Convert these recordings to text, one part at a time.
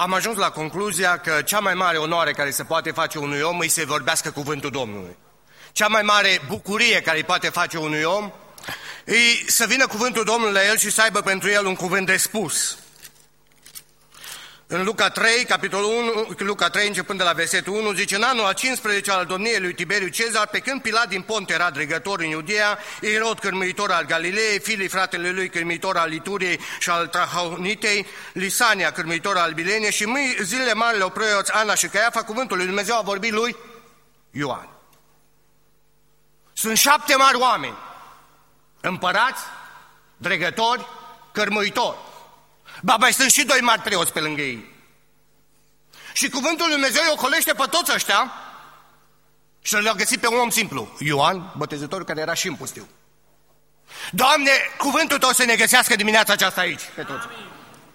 am ajuns la concluzia că cea mai mare onoare care se poate face unui om îi să vorbească cuvântul Domnului. Cea mai mare bucurie care îi poate face unui om îi să vină cuvântul Domnului la el și să aibă pentru el un cuvânt de spus. În Luca 3, capitolul 1, Luca 3, începând de la versetul 1, zice: în anul a 15 al domniei lui Tiberiu Cezar, pe când Pilat din Pont era dregător în Iudeea, Irod cârmuitor al Galilei, Filii fratele lui cârmuitor al Lituriei și al Trahonitei, Lisania cârmuitor al Bileniei și zilele marile preoți Ana și Caiafa, cuvântul lui Dumnezeu a vorbit lui Ioan. Sunt 7 mari oameni, împărați, dregători, cărmuitori. Ba, mai sunt și 2 mari preoți pe lângă ei. Și cuvântul lui Dumnezeu îi ocolește pe toți ăștia și le-a găsit pe un om simplu, Ioan, botezătorul, care era și în pustiu. Doamne, cuvântul Tău să ne găsească dimineața aceasta aici, pe toți. Amin.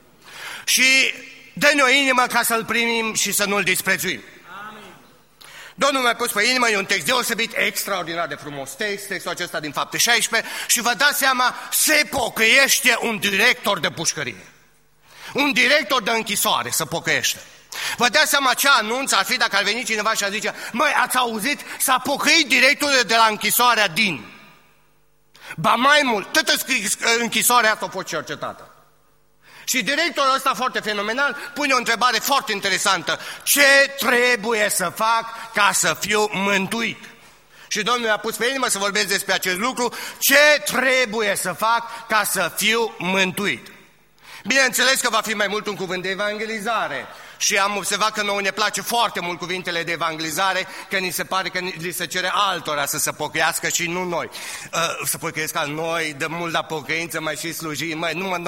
Și dă-ne o inimă ca să-L primim și să nu-L disprețuim. Amin. Domnul mi-a pus pe inimă, e un text deosebit, extraordinar de frumos textul acesta din Fapte 16, și vă dați seama, se pocăiește un director de pușcărie. Un director de închisoare se pocăiește. Vă dați seama ce anunț ar fi dacă ar veni cineva și ar zice: măi, ați auzit? S-a pocăit directorul de la închisoarea din. Ba mai mult, toată închisoarea asta a fost cercetată. Și directorul ăsta, foarte fenomenal, pune o întrebare foarte interesantă: ce trebuie să fac ca să fiu mântuit? Și Domnul mi-a pus pe inimă să vorbesc despre acest lucru: ce trebuie să fac ca să fiu mântuit? Bineînțeles că va fi mai mult un cuvânt de evangelizare. Și am observat că nouă ne place foarte mult cuvintele de evangelizare, că ni se pare că li se cere altora să se pocăiască și nu noi. Să pocăiască noi, de mult la pocăință mai și slujim,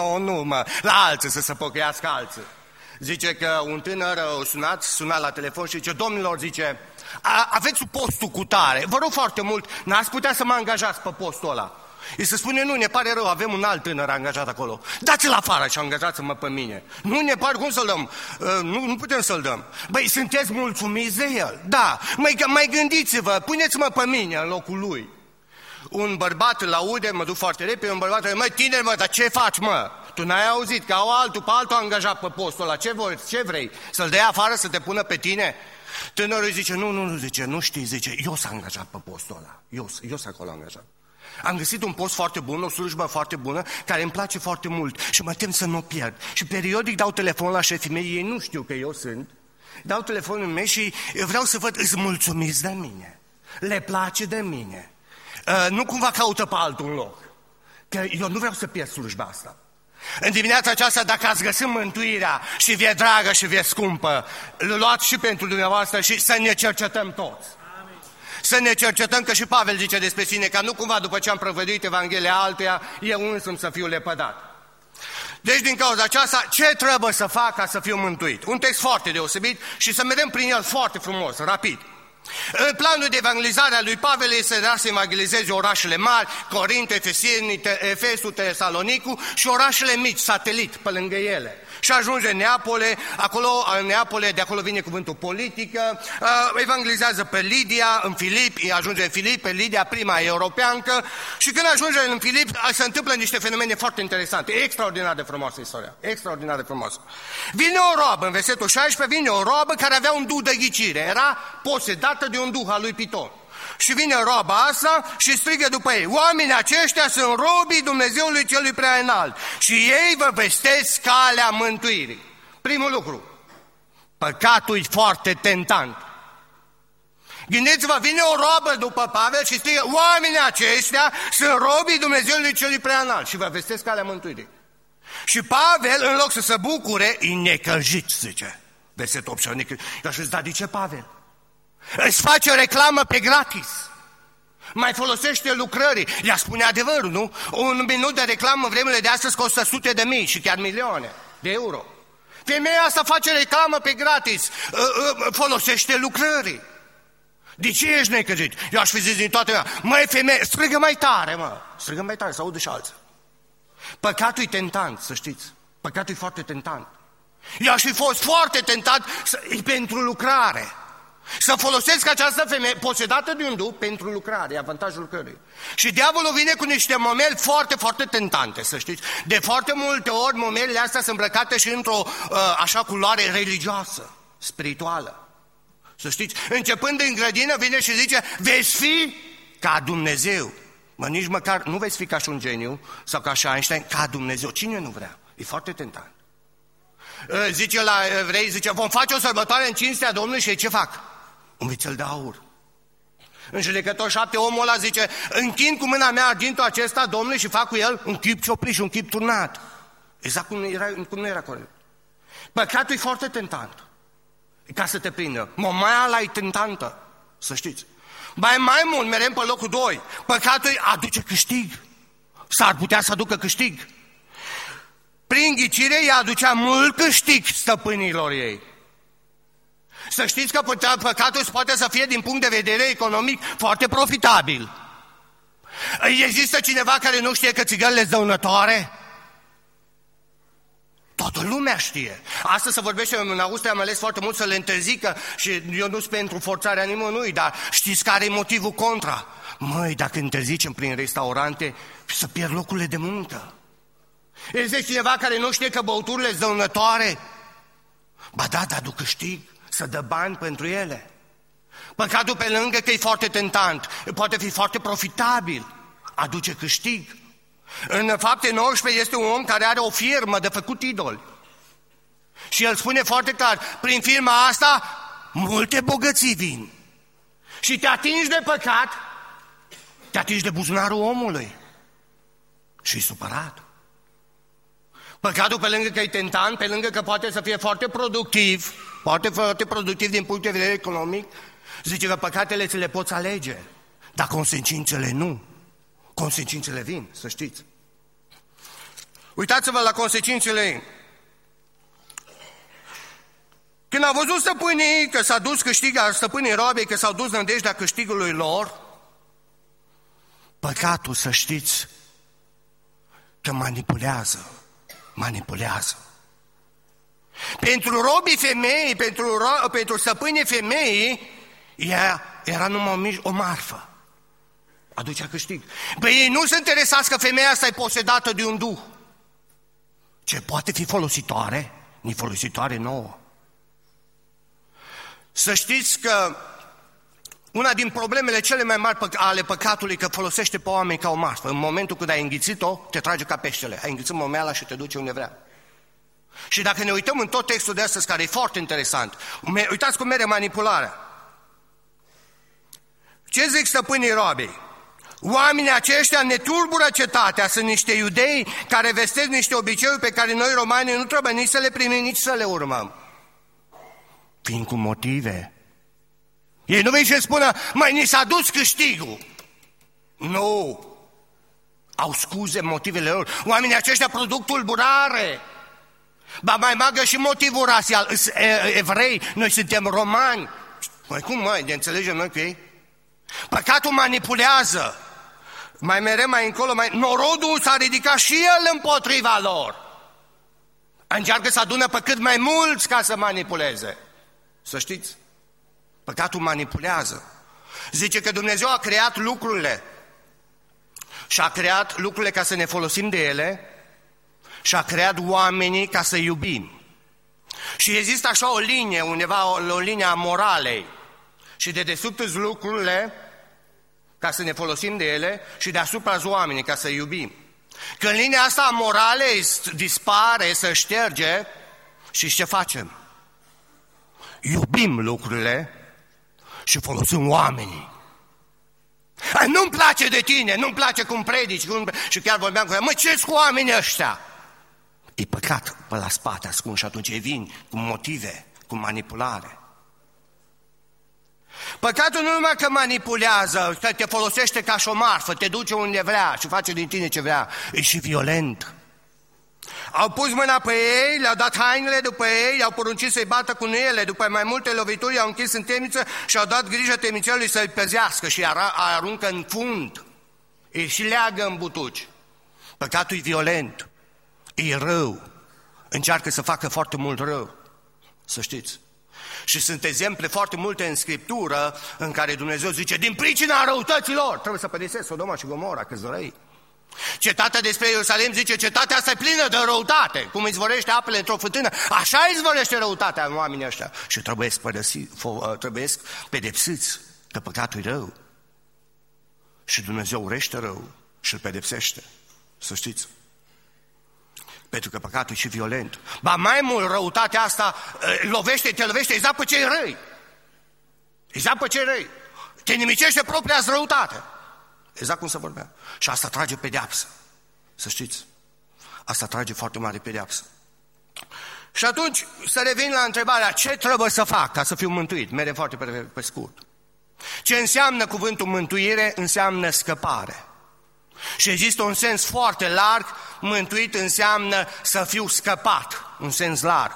la alții să se pocăiască alții. Zice că un tânăr suna la telefon și zice: domnilor, zice, aveți postul cu tare, vă rog foarte mult, n-ați putea să mă angajați pe postul ăla? Îi se spune: nu, ne pare rău, avem un alt tânăr angajat acolo. Dați-l afară și angajați-mă pe mine. Nu ne pare, cum să-l dăm? Nu putem să-l dăm. Băi, sunteți mulțumiți de el? Da. Mai gândiți-vă, puneți-mă pe mine în locul lui. Un bărbat îl aude, mă duc foarte repede, un bărbat îl: măi, tineri, mă, dar ce faci, mă? Tu n-ai auzit că au altul pe altul angajat pe postul ăla. Ce vrei? Să-l dea afară, să te pună pe tine? Tânărul zice: nu, zice, nu știi, zice, eu s-am angajat pe postul ăla. Eu sunt acolo angajat. Am găsit un post foarte bun, o slujbă foarte bună, care îmi place foarte mult și mă tem să nu o pierd. Și periodic dau telefon la șefii mei, ei nu știu că eu sunt, dau telefonul meu și vreau să văd, îți mulțumiți de mine, le place de mine, nu cumva caută pe altul un loc, că eu nu vreau să pierd slujba asta. În dimineața aceasta, dacă ați găsit mântuirea și vie dragă și vie scumpă, luați și pentru dumneavoastră și să ne cercetăm toți. Să ne cercetăm, că și Pavel zice despre sine, ca nu cumva după ce am prăvăduit Evanghelia altuia, eu însumi să fiu lepădat. Deci din cauza aceasta, ce trebuie să fac ca să fiu mântuit? Un text foarte deosebit și să mergem prin el foarte frumos, rapid. În planul de evangelizare a lui Pavel este să evangelizeze orașele mari, Corint, Efesul, Tesalonicu, și orașele mici, satelit, pe lângă ele. Și ajunge în Neapole, de acolo vine cuvântul politică, evangelizează pe Lidia, în Filip, ajunge în Filip, pe Lidia, prima europeancă, și când ajunge în Filip, se întâmplă niște fenomene foarte interesante, extraordinar de frumoasă istoria, extraordinar de frumoasă. Vine o roabă, în versetul 16, vine o roabă care avea un duh de ghicire, era posedată de un duh al lui Piton. Și vine roaba asta și strigă după ei: oamenii aceștia sunt robii Dumnezeului celui prea înalt și ei vă vestesc calea mântuirii. Primul lucru, păcatul e foarte tentant. Gândiți-vă, vine o roabă după Pavel și strigă: oamenii aceștia sunt robii Dumnezeului celui prea înalt și vă vestesc calea mântuirii. Și Pavel, în loc să se bucure, e necăjit, zice versetul 8. Eu aș da, de ce Pavel? Îți face o reclamă pe gratis. Mai folosește lucrării. Ea spune adevărul, nu? Un minut de reclamă în vremurile de astăzi costă sute de mii și chiar milioane de euro. Femeia asta face reclamă pe gratis. Folosește lucrării. De ce ești necăjit? Eu aș fi zis din toată lumea: măi, femeie, strigă mai tare, mă. Strigă mai tare, să audă și alții. Păcatul e tentant, să știți. Păcatul e foarte tentant. Eu aș fi fost foarte tentat pentru lucrare. Să folosesc această femeie posedată de un duh pentru lucrare, avantajul cărui. Și diavolul vine cu niște momeli foarte, foarte tentante, să știți. De foarte multe ori momelele astea sunt îmbrăcate și într-o așa culoare religioasă, spirituală. Să știți, începând din grădină vine și zice, veți fi ca Dumnezeu. Mă, nici măcar nu veți fi ca și un geniu sau ca și Einstein, ca Dumnezeu. Cine nu vrea? E foarte tentant. Zice la evrei, zice, vom face o sărbătoare în cinstea Domnului și ei ce fac? Un vițel de aur. În Judecători 7, omul ăla zice, închin cu mâna mea argintul acesta Domnului și fac cu el un chip cioplit și un chip turnat. Exact cum nu era corect. Păcatul e foarte tentant. E ca să te prindă. Momaia ăla e tentantă, să știți. Mai mult, merem pe locul 2. Păcatul aduce câștig. S-ar putea să aducă câștig. Prin ghicire ea aducea mult câștig stăpânilor ei. Să știți că păcatul poate să fie din punct de vedere economic foarte profitabil. Există cineva care nu știe că țigările sunt dăunătoare? Toată lumea știe. Astăzi se vorbește în Austria, am ales foarte mult să le interzică și eu nu sunt pentru forțarea nimănui, dar știți care e motivul contra? Măi, dacă interzicem prin restaurante, să pierd locurile de muncă. Există cineva care nu știe că băuturile sunt dăunătoare? Ba da, dar aduc câștig, să dă bani pentru ele. Păcatul, pe lângă că e foarte tentant, poate fi foarte profitabil, aduce câștig. În Fapte 19 este un om care are o firmă de făcut idoli. Și el spune foarte clar, prin firma asta multe bogății vin. Și te atingi de păcat, te atingi de buzunarul omului. Și e supărat. Păcatul, pe lângă că e tentant, pe lângă că poate să fie foarte productiv, foarte productiv din punct de vedere economic, zice că păcatele ți le poți alege, dar consecințele nu. Consecințele vin, să știți. Uitați-vă la consecințele ei. Când au văzut stăpânii că s-a dus câștigul, stăpânii robei că s-au dus nădejdea câștigului lor, păcatul, să știți, că manipulează. Pentru robii femei, pentru stăpânii femeii, ea era numai o marfă. Aducea câștig. Păi ei nu sunt interesați că femeia asta e posedată de un duh. Ce poate fi folositoare? Ni folositoare nouă. Să știți că una din problemele cele mai mari ale păcatului că folosește pe oameni ca o marfă. În momentul când ai înghițit-o, te trage ca peștele. Ai înghițit momeala și te duce unde vrea. Și dacă ne uităm în tot textul de astăzi, care e foarte interesant, uitați cum merge manipularea. Ce zic stăpânii robei? Oamenii aceștia ne tulbură cetatea, sunt niște iudei care vestesc niște obiceiuri pe care noi romanii nu trebuie nici să le primim, nici să le urmăm. Fiind cu motive. Ei nu vin și spună, măi, ni s-a dus câștigul. Nu. Au scuze motivele lor. Oamenii aceștia produc tulburare. Ba mai magă și motivul rasial. Evrei, noi suntem romani. Măi, cum măi, ne înțelegem noi cu ei? Păcatul manipulează. Mai mereu, mai încolo, norodul s-a ridicat și el împotriva lor. Încearcă să adună pe cât mai mulți ca să manipuleze. Să știți? Păcatul manipulează. Zice că Dumnezeu a creat lucrurile. Și a creat lucrurile ca să ne folosim de ele. Și a creat oamenii ca să iubim. Și există așa o linie, undeva o linie a moralei. Și de desubt îți lucrurile ca să ne folosim de ele și deasupra îți oamenii ca să iubim. Când linia asta a moralei dispare, se șterge, și ce facem? Iubim lucrurile și folosim oamenii. Nu-mi place de tine, nu-mi place cum predici, și chiar vorbeam cu ea, mă, ce-s cu oamenii ăștia? E păcat pe la spate ascuns și atunci ei vin cu motive, cu manipulare. Păcatul nu numai că manipulează, că te folosește ca și o marfă, te duce unde vrea și face din tine ce vrea, e și violent. Au pus mâna pe ei, le-au dat hainele după ei, i-au poruncit să-i bată cu nuiele, după mai multe lovituri i-au închis în temniță și au dat grijă temnițelului să-i păzească și aruncă în fund. Îi și leagă în butuci. Păcatul e violent, e rău, încearcă să facă foarte mult rău, să știți. Și sunt exemple foarte multe în Scriptură în care Dumnezeu zice, din pricina răutăților, trebuie să pedepsesc Sodoma și Gomora, că-s răi. Cetatea despre Ierusalim zice, cetatea asta e plină de răutate, cum izvorește apele într-o fântână, așa izvorește răutatea în oamenii ăștia. Și trebuie pedepsiți, că păcatul e rău. Și Dumnezeu urește rău și îl pedepsește, să știți. Pentru că păcatul e și violent. Ba mai mult, răutatea asta te lovește exact pe cei răi. Exact pe cei răi. Te nimicește propria răutate. Exact cum se vorbea. Și asta trage pedeapsă. Să știți. Asta trage foarte mare pedeapsă. Și atunci să revin la întrebarea, ce trebuie să fac ca să fiu mântuit? Mereu foarte pe scurt. Ce înseamnă cuvântul mântuire? Înseamnă scăpare. Și există un sens foarte larg, mântuit înseamnă să fiu scăpat, un sens larg.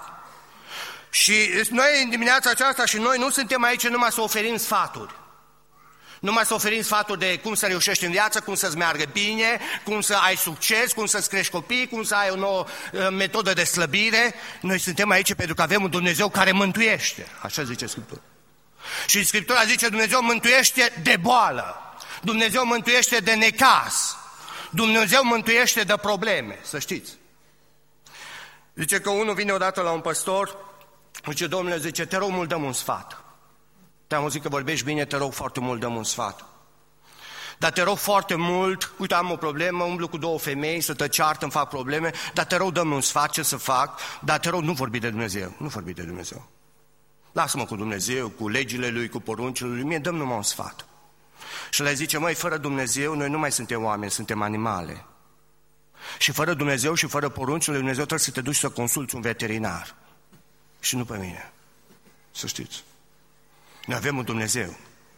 Și noi în dimineața aceasta și noi nu suntem aici numai să oferim sfaturi. Numai să oferim sfaturi de cum să reușești în viață, cum să-ți meargă bine, cum să ai succes, cum să-ți crești copii, cum să ai o nouă metodă de slăbire. Noi suntem aici pentru că avem un Dumnezeu care mântuiește, așa zice Scriptura. Și Scriptura zice, Dumnezeu mântuiește de boală. Dumnezeu mântuiește de necaz. Dumnezeu mântuiește de probleme, să știți. Zice că unul vine odată la un păstor, zice, Domnule, zice, te rog mult, dă-mi un sfat. Te-am auzit că vorbești bine, te rog foarte mult, dă-mi un sfat. Dar te rog foarte mult, uite, am o problemă, umblu cu două femei, să te ceartă, îmi fac probleme, dar te rog, dă-mi un sfat, ce să fac, dar te rog, nu vorbi de Dumnezeu, nu vorbi de Dumnezeu. Lasă-mă cu Dumnezeu, cu legile Lui, cu poruncile Lui, mie dă-mi numai un sfat. Și le zice, măi, fără Dumnezeu, noi nu mai suntem oameni, suntem animale. Și fără Dumnezeu și fără poruncile Lui Dumnezeu trebuie să te duci să consulți un veterinar. Și nu pe mine. Să știți. Noi avem un Dumnezeu.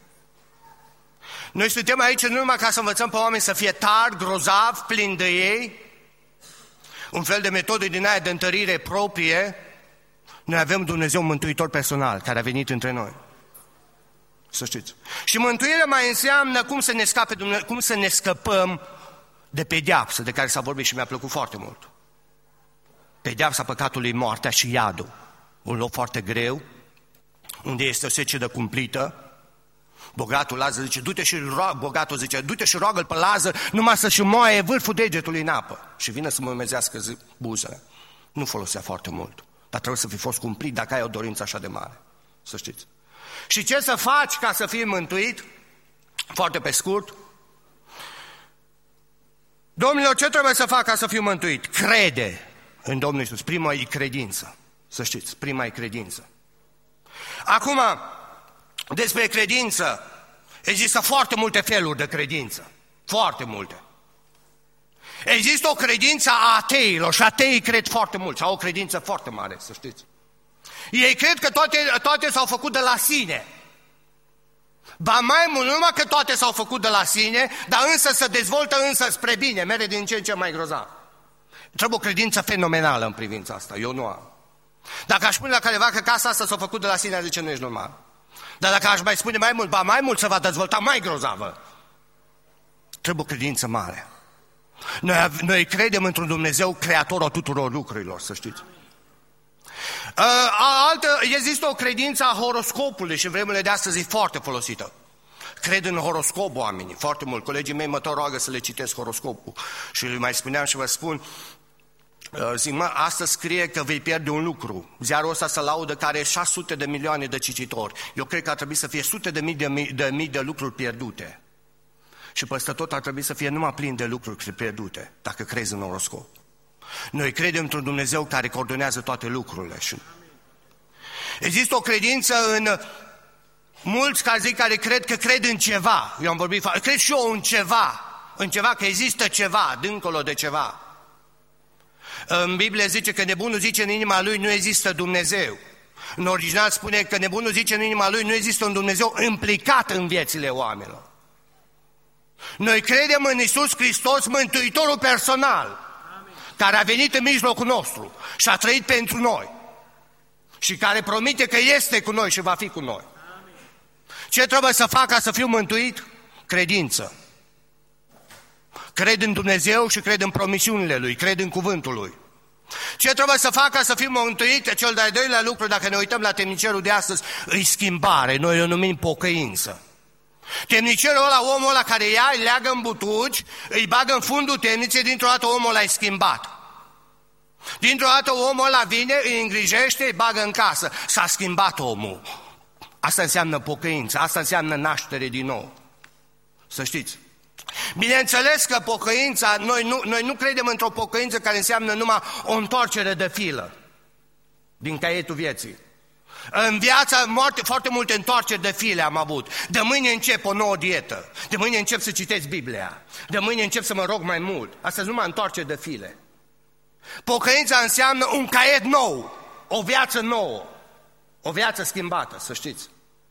Noi suntem aici nu numai ca să învățăm pe oameni să fie tari, grozavi, plini de ei, un fel de metodă din aia de întărire proprie. Noi avem Dumnezeu mântuitor personal care a venit între noi. Să știți. Și mântuirea mai înseamnă cum să ne scăpăm de pedeapsă, de care s-a vorbit și mi-a plăcut foarte mult. Pedeapsa păcatului, moartea și iadul. Un loc foarte greu, unde este o secetă cumplită. Bogatul Lazar zice, bogatul zice, du-te și roagă-l pe Lazar numai să-și moaie vârful degetului în apă. Și vine să mă umezească buzele. Nu folosea foarte mult, dar trebuie să fi fost cumplit dacă ai o dorință așa de mare. Să știți. Și ce să faci ca să fii mântuit? Foarte pe scurt. Domnilor, ce trebuie să fac ca să fiu mântuit? Crede în Domnul Iisus. Prima e credință. Să știți, prima e credință. Acum, despre credință, există foarte multe feluri de credință. Foarte multe. Există o credință a ateilor și ateii cred foarte mult și au o credință foarte mare, să știți. Ei cred că toate s-au făcut de la sine. Ba mai mult, nu numai că toate s-au făcut de la sine, dar însă se dezvoltă însă spre bine, merge din ce în ce mai grozav. Trebuie o credință fenomenală în privința asta, eu nu am. Dacă aș spune la careva că casa asta s-a făcut de la sine, ar zice, nu ești normal. Dar dacă aș mai spune mai mult, ba mai mult se va dezvolta mai grozavă. Trebuie o credință mare. Noi credem într-un Dumnezeu creatorul tuturor lucrurilor, să știți. Există o credință a horoscopului și în vremurile de astăzi e foarte folosită. Cred în horoscop oamenii, foarte mult. Colegii mei mă tot roagă să le citesc horoscopul. Și le mai spuneam și vă spun, zic, astăzi scrie că vei pierde un lucru. Ziarul ăsta se laudă că are 600 de milioane de cititori. Eu cred că ar trebui să fie sute de mii de lucruri pierdute. Și peste tot ar trebui să fie numai plin de lucruri pierdute, dacă crezi în horoscop. Noi credem într-un Dumnezeu care coordonează toate lucrurile. Există o credință în mulți care cred că cred în ceva. Eu am vorbit, cred și eu în ceva, că există ceva, dincolo de ceva. În Biblie zice că nebunul zice în inima lui nu există Dumnezeu. În original spune că nebunul zice în inima lui nu există un Dumnezeu implicat în viețile oamenilor. Noi credem în Iisus Hristos, Mântuitorul personal, care a venit în mijlocul nostru și a trăit pentru noi și care promite că este cu noi și va fi cu noi. Ce trebuie să fac ca să fiu mântuit? Credință. Cred în Dumnezeu și cred în promisiunile Lui, cred în cuvântul Lui. Ce trebuie să fac ca să fim mântuite? Cel de-al doilea lucru, dacă ne uităm la temnicerul de astăzi, îi schimbare. Noi o numim pocăință. Temnicerul ăla, omul ăla care ia, îi leagă în butuci, îi bagă în fundul temniței, dintr-o dată omul ăla e schimbat. Dintr-o dată omul ăla vine, îi îngrijește, îi bagă în casă. S-a schimbat omul. Asta înseamnă pocăință, asta înseamnă naștere din nou. Să știți. Bineînțeles că pocăința, noi nu credem într-o pocăință care înseamnă numai o întoarcere de filă din caietul vieții. În viața foarte multe întoarceri de file am avut. De mâine încep o nouă dietă. De mâine încep să citesc Biblia. De mâine încep să mă rog mai mult. Asta nu numai întoarceri de file. Pocăința înseamnă un caiet nou, o viață nouă, o viață schimbată, să știți.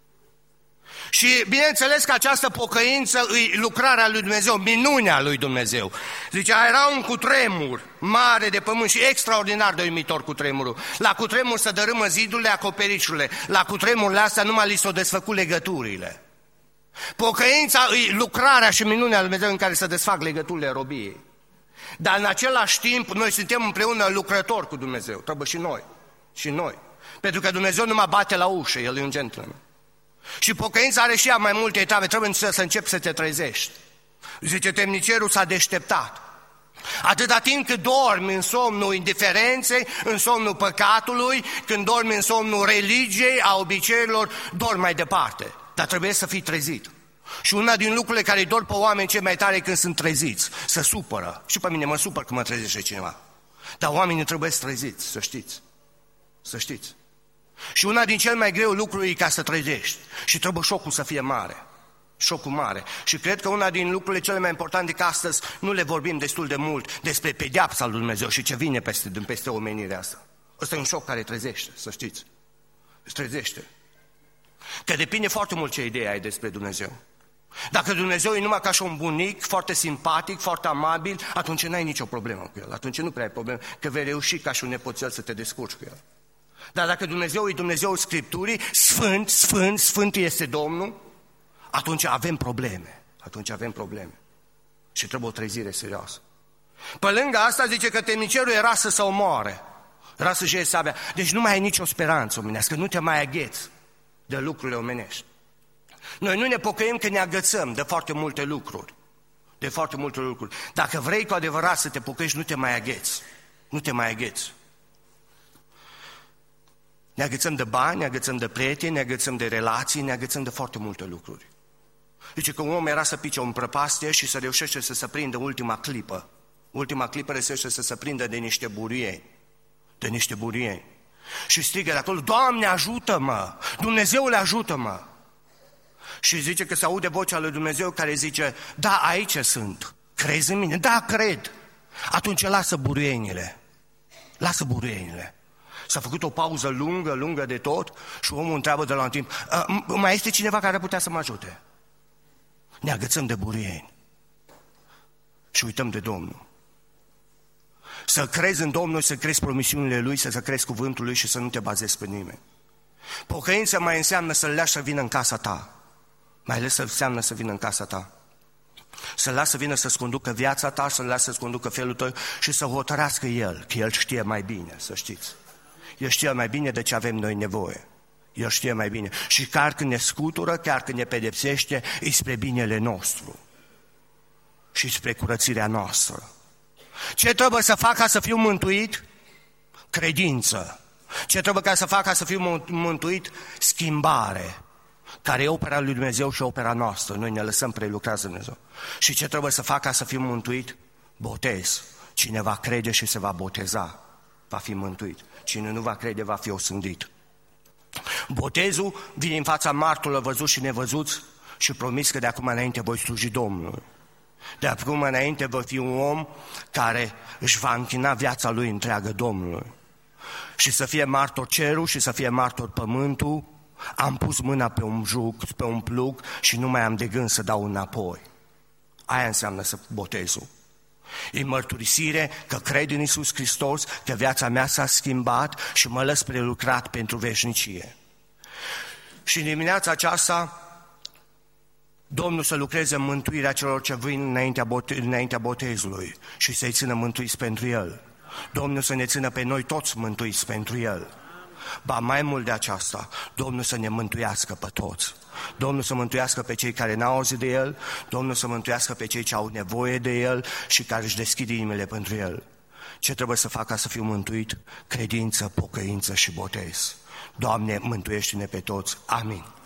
Și bineînțeles că această pocăință e lucrarea lui Dumnezeu, minunea lui Dumnezeu. Zicea, era un cutremur mare de pământ și extraordinar de uimitor cutremurul. La cutremur se dărâmă zidurile, acoperișurile. La cutremurile astea numai li s-au desfăcut legăturile. Pocăința e lucrarea și minunea lui Dumnezeu în care se desfac legăturile robiei. Dar în același timp noi suntem împreună lucrători cu Dumnezeu. Trebuie și noi. Pentru că Dumnezeu nu mă bate la ușă, El e un gentleman. Și pocăința are și ea mai multe etape, trebuie să începi să te trezești. Zice, temnicerul s-a deșteptat. Atâta timp cât dormi în somnul indiferenței, în somnul păcatului, când dormi în somnul religiei, a obiceiurilor, dormi mai departe. Dar trebuie să fii trezit. Și una din lucrurile care îi dor pe oameni cei mai tare când sunt treziți, se supără. Și pe mine mă supăr când mă trezește cineva. Dar oamenii trebuie să treziți, să știți. Să știți. Și una din cel mai greu lucruri e ca să trezești. Și trebuie șocul să fie mare. Șocul mare. Și cred că una din lucrurile cele mai importante că astăzi nu le vorbim destul de mult despre pedeapsa lui Dumnezeu și ce vine peste omenirea asta. Ăsta e un șoc care trezește, să știți. Îți trezește. Că depinde foarte mult ce idee ai despre Dumnezeu. Dacă Dumnezeu e numai ca și un bunic, foarte simpatic, foarte amabil, atunci n-ai nicio problemă cu El. Atunci nu prea ai problemă, că vei reuși ca și un nepoțel să te descurci cu El. Dar dacă Dumnezeu e Dumnezeul Scripturii, Sfânt este Domnul, atunci avem probleme. Și trebuie o trezire serioasă. Pe lângă asta zice că temnicerul era să se omoare. Era să-și iei sabia. Deci nu mai ai nicio speranță omenească, nu te mai agheți de lucrurile omenești. Noi nu ne pocăim că ne agățăm de foarte multe lucruri. Dacă vrei cu adevărat să te pocăiești, nu te mai agheți. Ne agățăm de bani, ne agățăm de prieteni, ne agățăm de relații, ne agățăm de foarte multe lucruri. Zice că un om era să pice o prăpastie și să reușește să se prindă ultima clipă. Ultima clipă reușește să se prindă de niște burieni. Și strigă de acolo, Doamne, ajută-mă! Dumnezeule, ajută-mă! Și zice că se aude vocea lui Dumnezeu care zice, da, aici sunt, crezi în mine? Da, cred. Atunci lasă burienile. S-a făcut o pauză lungă de tot și omul întreabă de la un timp, mai este cineva care putea să mă ajute? Ne agățăm de burieni și uităm de Domnul. Să crezi în Domnul, să crezi promisiunile Lui, să crezi cuvântul Lui și să nu te bazezi pe nimeni. Pocăința mai înseamnă să-L lași să vină în casa ta. Mai ales înseamnă să vină în casa ta. Să-L lasă să vină să-ți conducă viața ta, să-L lasă să-ți conducă felul tău și să hotărească El, că El știe mai bine, să știți. El știe mai bine de ce avem noi nevoie. El știe mai bine. Și chiar când ne scutură, chiar când ne pedepsește, e spre binele nostru. Și spre curățirea noastră. Ce trebuie să fac ca să fiu mântuit? Credință. Ce trebuie ca să fac ca să fiu mântuit? Schimbare. Care e opera lui Dumnezeu și opera noastră. Noi ne lăsăm prelucrează Dumnezeu. Și ce trebuie să fac ca să fiu mântuit? Botez. Cine va crede și se va boteza, va fi mântuit. Cine nu va crede, va fi osândit. Botezul vine în fața martorilor văzuți și nevăzuți și promis că de acum înainte voi sluji Domnului. De acum înainte voi fi un om care își va închina viața lui întreagă Domnului. Și să fie martor cerul și să fie martor pământul. Am pus mâna pe un juc, pe un plug și nu mai am de gând să dau înapoi. Aia înseamnă să botezul. E mărturisire că cred în Iisus Hristos, că viața mea s-a schimbat și mă lăs prelucrat pentru veșnicie. Și în dimineața aceasta, Domnul să lucreze în mântuirea celor ce vin înaintea botezului și să-i țină mântuiți pentru El. Domnul să ne țină pe noi toți mântuiți pentru El. Ba mai mult de aceasta, Domnul să ne mântuiască pe toți. Domnul să mântuiască pe cei care n-au auzit de El, Domnul să mântuiască pe cei ce au nevoie de El și care își deschid inimile pentru El. Ce trebuie să fac ca să fiu mântuit? Credință, pocăință și botez. Doamne, mântuiește-ne pe toți. Amin.